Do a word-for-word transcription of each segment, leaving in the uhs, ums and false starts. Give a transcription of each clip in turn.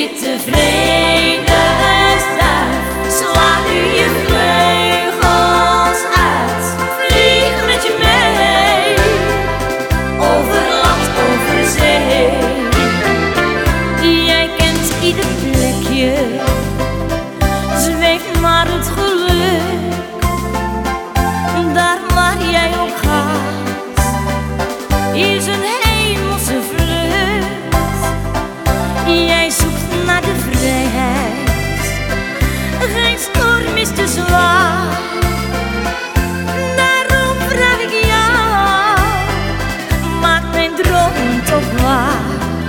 sneeuwwitte vredesduif, sla nu je vleugels uit, vlieg met je mee, over land, over zee. Jij kent ieder plekje, zweef maar het geluk, daar waar jij op gaat, is een hemelse vlucht. Jij zoekt naar de vrijheid, geen storm is te zwaar. Daarom vraag ik jou, maak mijn droom toch waar.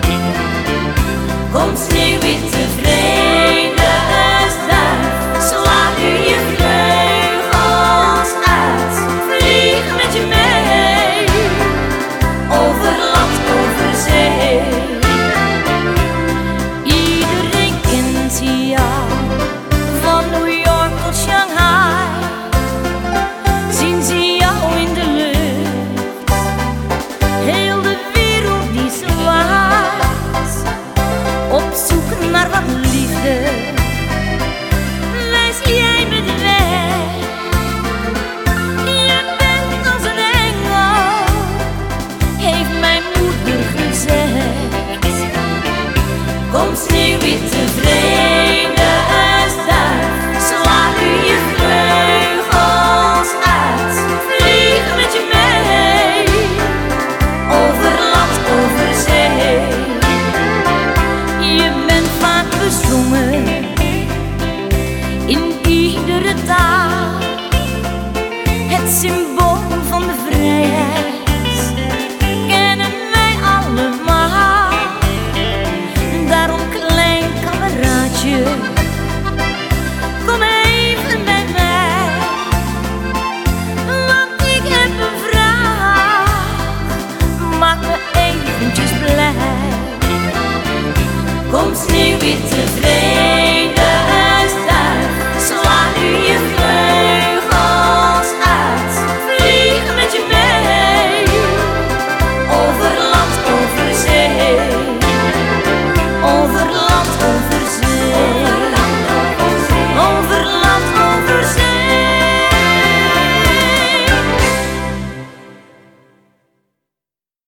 Kom sneeuwwitte vredesduif, sla nu je vleugels uit, vlieg met je mee, over land, over zee. Iedereen kent jou, van New York tot Shanghai, zien ze jou in de lucht, heel de wereld die zwaait, op zoek naar wat liefde, wijs jij me de weg. Je bent als een engel, heeft mijn moeder gezegd. Kom sneeuwwitte vredesduif, sla nu je vleugels uit, vlieg met je mee, over land, over zee. Je bent vaak bezongen in iedere taal, het symbool van de vrijheid.